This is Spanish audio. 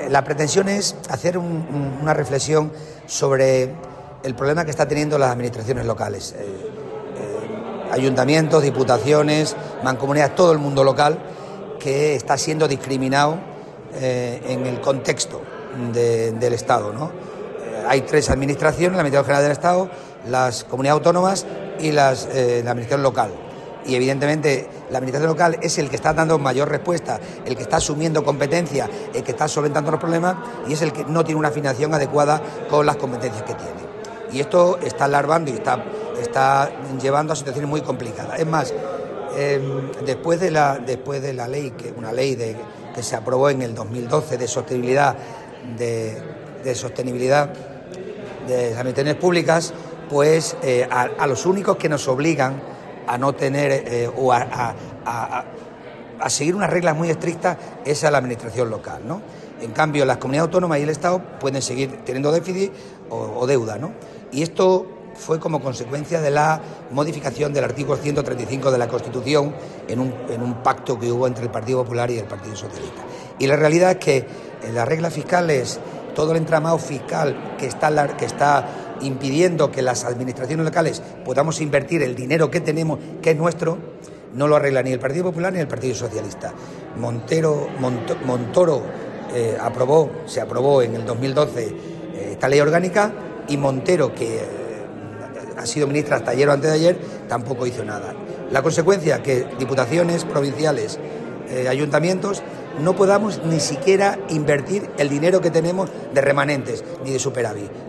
La pretensión es hacer una reflexión sobre el problema que está teniendo las administraciones locales, ayuntamientos, diputaciones, mancomunidades, todo el mundo local que está siendo discriminado en el contexto del Estado, ¿no? Hay tres administraciones: la Administración General del Estado, las comunidades autónomas y la Administración local. Y evidentemente la Administración local es el que está dando mayor respuesta, el que está asumiendo competencia, el que está solventando los problemas, y es el que no tiene una financiación adecuada con las competencias que tiene. Y esto está alarmando y está llevando a situaciones muy complicadas. Es más, después de la ley, una ley que se aprobó en el 2012 de sostenibilidad de las administraciones públicas, pues a los únicos que nos obligan a no tener o a seguir unas reglas muy estrictas es a la administración local, ¿no? En cambio, las comunidades autónomas y el Estado pueden seguir teniendo déficit o deuda, ¿no? Y esto fue como consecuencia de la modificación del artículo 135 de la Constitución en un pacto que hubo entre el Partido Popular y el Partido Socialista. Y la realidad es que en las reglas fiscales, todo el entramado fiscal que está impidiendo que las administraciones locales podamos invertir el dinero que tenemos, que es nuestro, no lo arregla ni el Partido Popular ni el Partido Socialista. Montoro se aprobó en el 2012 esta ley orgánica, y Montero, que ha sido ministra hasta ayer o antes de ayer, tampoco hizo nada. La consecuencia, que diputaciones provinciales, ayuntamientos, no podamos ni siquiera invertir el dinero que tenemos de remanentes ni de superávit.